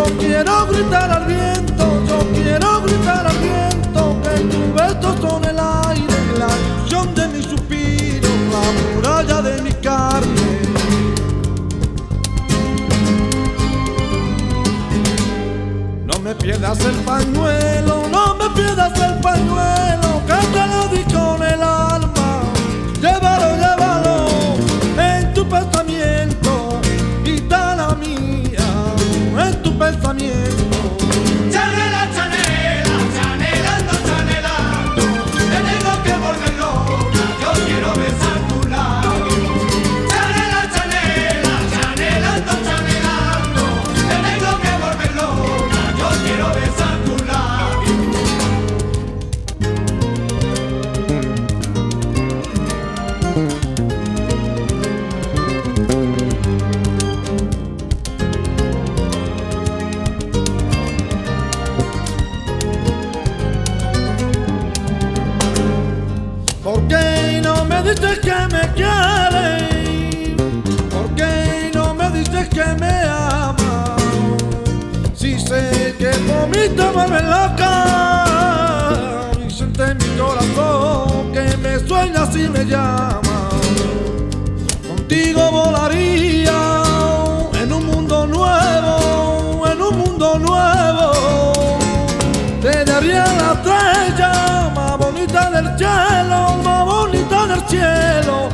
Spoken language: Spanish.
quiero gritar al viento, yo quiero gritar al viento, que tus besos son el aire, la ilusión de mi suspiro, la muralla de mi carne. No me pierdas el pañuelo, no me pierdas el pañuelo, que te lo di con el alma. Llévalo, llévalo en tu pensamiento, gitana mía, en tu pensamiento. Chanela, chanela, chanelando, chanelando, te tengo que volver loca, yo quiero besar tu labio. Chanela, chanela, chanelando, chanelando, te tengo que volver loca, yo quiero besar tu labio. ¿Por qué no me dices que me quieres? ¿Por qué no me dices que me amas? Si sé que por mí te vuelves loca y siente en mi corazón que me sueñas y me llamas. Contigo volaría en un mundo nuevo, en un mundo nuevo. Te daría la estrella más bonita del cielo, más bonita del cielo.